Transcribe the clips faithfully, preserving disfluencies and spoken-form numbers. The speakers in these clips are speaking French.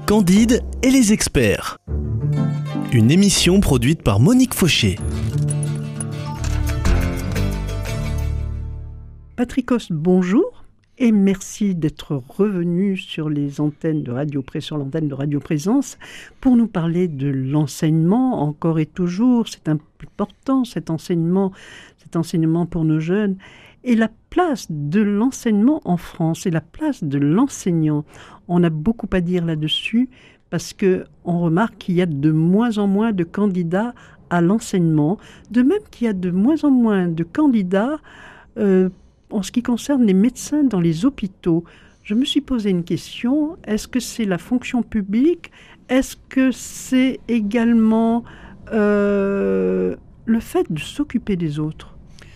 Candide et les experts. Une émission produite par Monique Fauché. Patrick Host, bonjour et merci d'être revenu sur les antennes de Radio Pré- sur l'antenne de Radio Présence pour nous parler de l'enseignement, encore et toujours. C'est important cet enseignement, cet enseignement pour nos jeunes et la place de l'enseignement en France et la place de l'enseignant. On a beaucoup à dire là-dessus parce qu'on remarque qu'il y a de moins en moins de candidats à l'enseignement, de même qu'il y a de moins en moins de candidats euh, en ce qui concerne les médecins dans les hôpitaux. Je me suis posé une question, est-ce que c'est la fonction publique? Est-ce que c'est également euh, le fait de s'occuper des autres?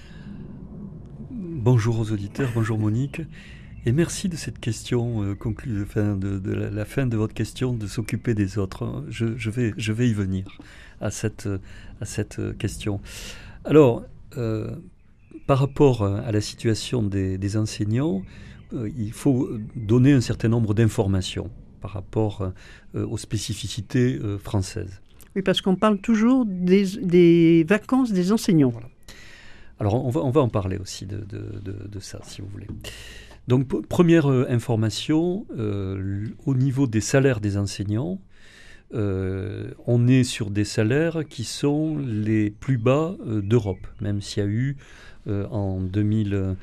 Bonjour aux auditeurs, bonjour Monique, et merci de cette question euh, conclue, enfin, de, de la, la fin de votre question de s'occuper des autres. Je, je, vais, je vais y venir à cette, à cette question. Alors, euh, par rapport à la situation des, des enseignants, euh, il faut donner un certain nombre d'informations par rapport euh, aux spécificités euh, françaises. Oui, parce qu'on parle toujours des, des vacances des enseignants. Voilà. Alors, on va, on va en parler aussi de, de, de, de ça, si vous voulez. Donc, p- première euh, information, euh, au niveau des salaires des enseignants, euh, on est sur des salaires qui sont les plus bas euh, d'Europe, même s'il y a eu euh, en deux mille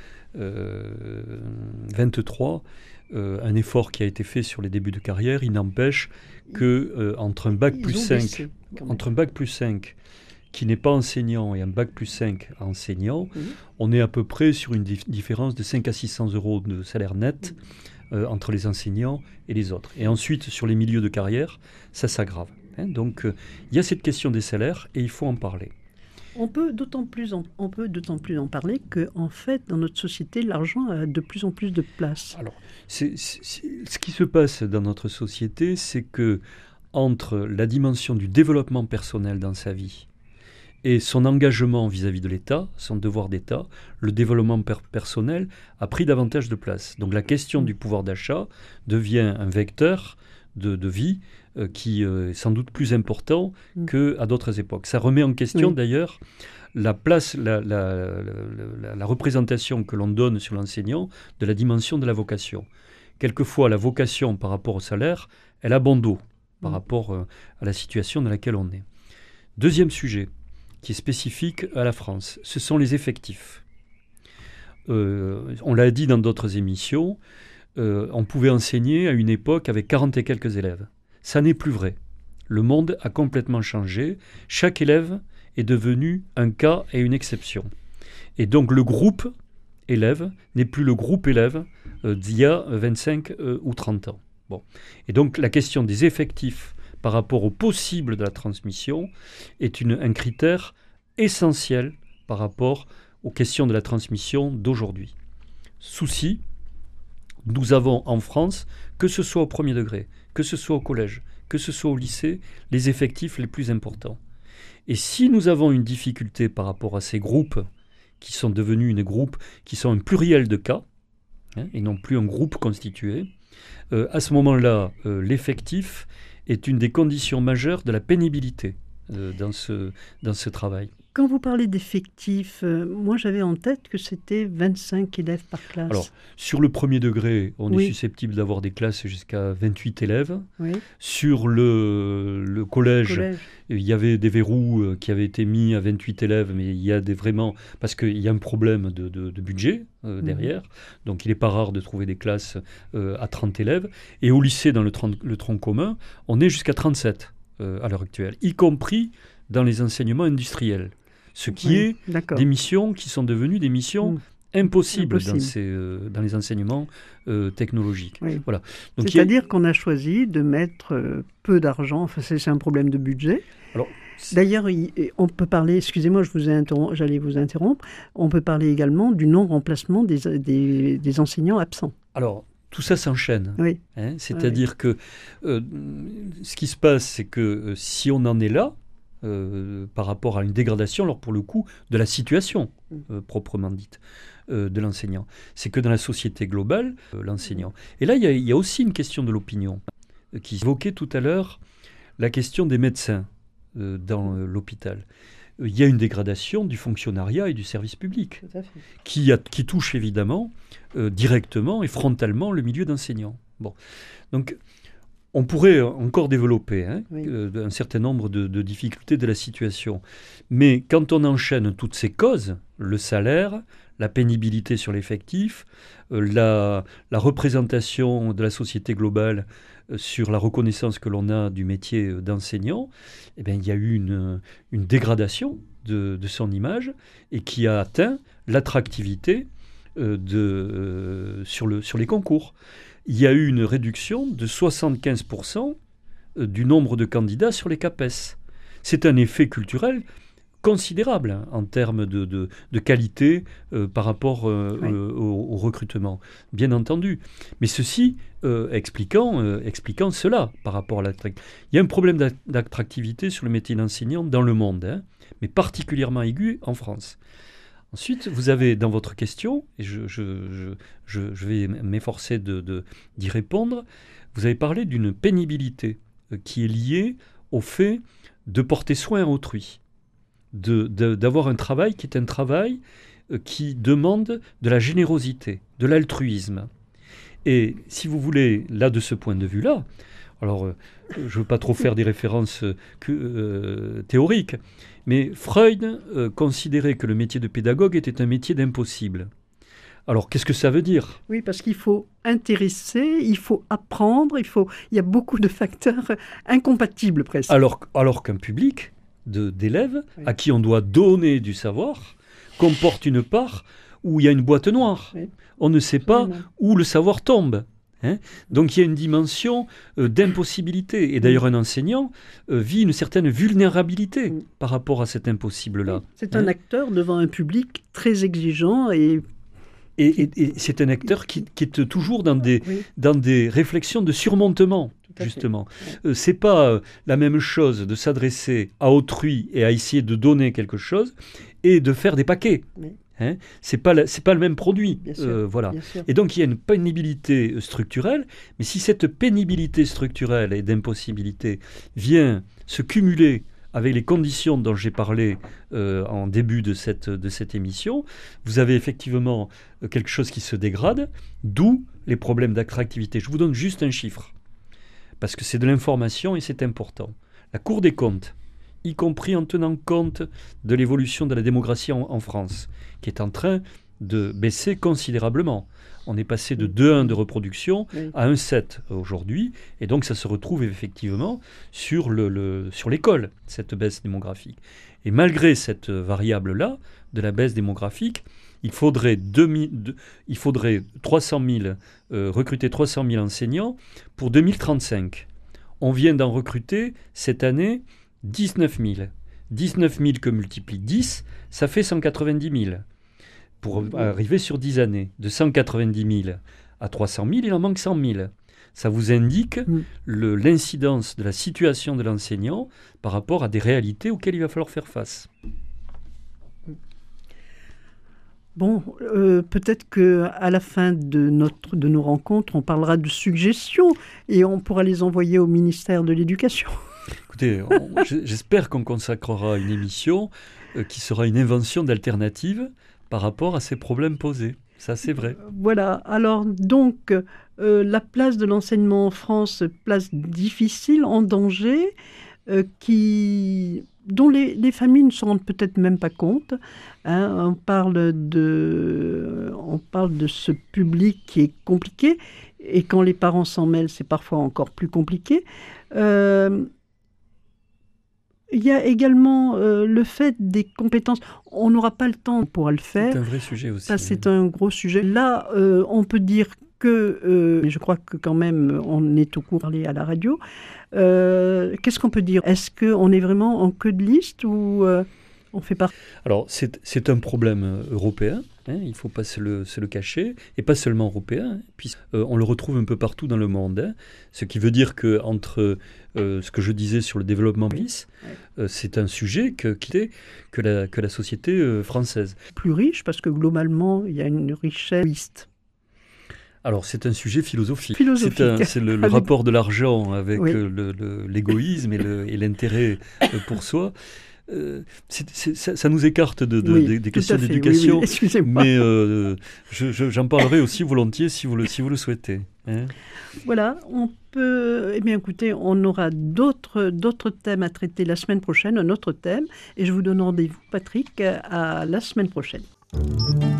vingt-trois euh, un effort qui a été fait sur les débuts de carrière. Il n'empêche que euh, entre un bac plus cinq, entre un bac plus cinq qui n'est pas enseignant et un bac plus cinq enseignant, mmh. on est à peu près sur une dif- différence de cinq à six cents euros de salaire net mmh. euh, entre les enseignants et les autres. Et ensuite, sur les milieux de carrière, ça s'aggrave. Hein. Donc, il euh, y a cette question des salaires et il faut en parler. On peut d'autant plus en, on peut d'autant plus en parler qu'en fait, dans notre société, l'argent a de plus en plus de place. Alors, c'est, c'est, c'est, ce qui se passe dans notre société, c'est que entre la dimension du développement personnel dans sa vie et son engagement vis-à-vis de l'État, son devoir d'État, le développement per- personnel a pris davantage de place. Donc la question du pouvoir d'achat devient un vecteur de, de vie euh, qui euh, est sans doute plus important mmh. qu'à d'autres époques. Ça remet en question oui. d'ailleurs la place, la, la, la, la, la représentation que l'on donne sur l'enseignant de la dimension de la vocation. Quelquefois, la vocation par rapport au salaire, elle a bon dos par mmh. rapport euh, à la situation dans laquelle on est. Deuxième sujet, qui est spécifique à la France, ce sont les effectifs. Euh, on l'a dit dans d'autres émissions, euh, on pouvait enseigner à une époque avec quarante et quelques élèves. Ça n'est plus vrai. Le monde a complètement changé. Chaque élève est devenu un cas et une exception. Et donc le groupe élève n'est plus le groupe élève euh, d'il y a vingt-cinq euh, ou trente ans. Bon. Et donc la question des effectifs par rapport au possible de la transmission est une, un critère essentiel par rapport aux questions de la transmission d'aujourd'hui. Souci, nous avons en France, que ce soit au premier degré, que ce soit au collège, que ce soit au lycée, les effectifs les plus importants. Et si nous avons une difficulté par rapport à ces groupes qui sont devenus des groupes qui sont un pluriel de cas, hein, et non plus un groupe constitué, euh, à ce moment-là, euh, l'effectif est une des conditions majeures de la pénibilité euh, dans, ce, dans ce travail. Quand vous parlez d'effectifs, euh, moi j'avais en tête que c'était vingt-cinq élèves par classe. Alors, sur le premier degré, on oui. est susceptible d'avoir des classes jusqu'à vingt-huit élèves. Oui. Sur le, le collège, collège, il y avait des verrous euh, qui avaient été mis à vingt-huit élèves, mais il y a des vraiment... parce qu'il y a un problème de, de, de budget euh, derrière. Mmh. Donc, il n'est pas rare de trouver des classes euh, à trente élèves. Et au lycée, dans le, tronc, le tronc commun, on est jusqu'à trente-sept euh, à l'heure actuelle, y compris dans les enseignements industriels. Ce qui oui, est d'accord. des missions qui sont devenues des missions mmh. impossibles Impossible. dans, ces, euh, dans les enseignements euh, technologiques. Oui. Voilà. Donc, c'est-à-dire a... qu'on a choisi de mettre euh, peu d'argent, enfin, c'est, c'est un problème de budget. Alors, D'ailleurs, on peut parler, excusez-moi, je vous ai interrom- j'allais vous interrompre, on peut parler également du non-remplacement des, des, des enseignants absents. Alors, tout ça s'enchaîne. Oui. Hein, c'est-à-dire oui. que euh, ce qui se passe, c'est que euh, si on en est là, Euh, par rapport à une dégradation, alors pour le coup, de la situation euh, proprement dite euh, de l'enseignant. C'est que dans la société globale, euh, l'enseignant. Et là, il y, y a aussi une question de l'opinion. qui évoquait tout à l'heure la question des médecins euh, dans euh, l'hôpital. Il y a une dégradation du fonctionnariat et du service public qui, a, qui touche évidemment euh, directement et frontalement le milieu d'enseignants. Bon. Donc, on pourrait encore développer hein, oui. euh, un certain nombre de, de difficultés de la situation. Mais quand on enchaîne toutes ces causes, le salaire, la pénibilité sur l'effectif, euh, la, la représentation de la société globale euh, sur la reconnaissance que l'on a du métier d'enseignant, eh bien, il y a eu une, une dégradation de, de son image et qui a atteint l'attractivité euh, de, euh, sur, le, sur les concours. Il y a eu une réduction de soixante-quinze pour cent du nombre de candidats sur les CAPES. C'est un effet culturel considérable hein, en termes de, de, de qualité euh, par rapport euh, oui. euh, au, au recrutement, bien entendu. Mais ceci euh, expliquant, euh, expliquant cela par rapport à l'attractivité. Il y a un problème d'attractivité sur le métier d'enseignant dans le monde, hein, mais particulièrement aigu en France. Ensuite, vous avez dans votre question, et je, je, je, je vais m'efforcer de, de, d'y répondre, vous avez parlé d'une pénibilité euh, qui est liée au fait de porter soin à autrui, de, de, d'avoir un travail qui est un travail euh, qui demande de la générosité, de l'altruisme. Et si vous voulez, là, de ce point de vue-là, alors euh, je ne veux pas trop faire des références euh, que, euh, théoriques, mais Freud euh, considérait que le métier de pédagogue était un métier d'impossible. Alors, qu'est-ce que ça veut dire ? Oui, parce qu'il faut intéresser, il faut apprendre, il, faut... il y a beaucoup de facteurs incompatibles presque. Alors, alors qu'un public de, d'élèves oui. à qui on doit donner du savoir comporte une part où il y a une boîte noire. Oui. On ne sait pas oui, où le savoir tombe. Hein ? Donc il y a une dimension euh, d'impossibilité. Et d'ailleurs, un enseignant euh, vit une certaine vulnérabilité mm. par rapport à cet impossible-là. C'est hein ? un acteur devant un public très exigeant et... Et, et, et c'est un acteur qui, qui est toujours dans des, oui. dans des réflexions de surmontement, justement. Euh, c'est pas euh, la même chose de s'adresser à autrui et à essayer de donner quelque chose et de faire des paquets. Oui. Hein, c'est pas la, c'est pas le même produit, bien sûr, euh, voilà. bien sûr. Et donc il y a une pénibilité structurelle, mais si cette pénibilité structurelle et d'impossibilité vient se cumuler avec les conditions dont j'ai parlé euh, en début de cette, de cette émission, vous avez effectivement quelque chose qui se dégrade, d'où les problèmes d'attractivité. Je vous donne juste un chiffre, parce que c'est de l'information et c'est important. La Cour des comptes, y compris en tenant compte de l'évolution de la démographie en, en France, qui est en train de baisser considérablement. On est passé de deux virgule un de reproduction oui. à un virgule sept aujourd'hui, et donc ça se retrouve effectivement sur, le, le, sur l'école, cette baisse démographique. Et malgré cette variable-là, de la baisse démographique, il faudrait, deux mille, deux, il faudrait trois cent mille, euh, recruter trois cent mille enseignants pour deux mille trente-cinq. On vient d'en recruter cette année dix-neuf mille. dix-neuf mille que multiplie dix, ça fait cent quatre-vingt-dix mille. Pour arriver sur dix années, de cent quatre-vingt-dix mille à trois cent mille, il en manque cent mille. Ça vous indique mm. le, l'incidence de la situation de l'enseignant par rapport à des réalités auxquelles il va falloir faire face. Bon, euh, peut-être qu'à la fin de, notre, de nos rencontres, on parlera de suggestions et on pourra les envoyer au ministère de l'Éducation. Écoutez, on, j'espère qu'on consacrera une émission euh, qui sera une invention d'alternative par rapport à ces problèmes posés. Ça, c'est vrai. Voilà. Alors, donc, euh, la place de l'enseignement en France, place difficile, en danger, euh, qui, dont les, les familles ne se rendent peut-être même pas compte. Hein. On parle de, on parle de ce public qui est compliqué, et quand les parents s'en mêlent, c'est parfois encore plus compliqué. Euh, Il y a également euh, le fait des compétences. On n'aura pas le temps, on pourra le faire. C'est un vrai sujet aussi. Ça, c'est oui. un gros sujet. Là, euh, on peut dire que, euh, je crois que quand même, on est au courant à la radio. Euh, qu'est-ce qu'on peut dire ? Est-ce qu'on est vraiment en queue de liste ou euh, on fait partie ? Alors, c'est, c'est un problème européen. Hein, il ne faut pas se le, se le cacher, et pas seulement européen, puisqu'on euh, le retrouve un peu partout dans le monde. Hein, ce qui veut dire qu'entre euh, ce que je disais sur le développement bis, euh, c'est un sujet que, que, la, que la société euh, française. Plus riche, parce que globalement, il y a une richesse. Alors, c'est un sujet philosophique. Philosophique. C'est, un, c'est le, le Avec... rapport de l'argent avec oui. le, le, l'égoïsme et, le, et l'intérêt pour soi. Euh, c'est, c'est, ça, ça nous écarte de, de, oui, des, des questions d'éducation, oui, oui. mais euh, je, je, j'en parlerai aussi volontiers si vous le, si vous le souhaitez. Hein. Voilà, on peut... Eh bien, écoutez, on aura d'autres, d'autres thèmes à traiter la semaine prochaine, un autre thème, et je vous donne rendez-vous, Patrick, à la semaine prochaine.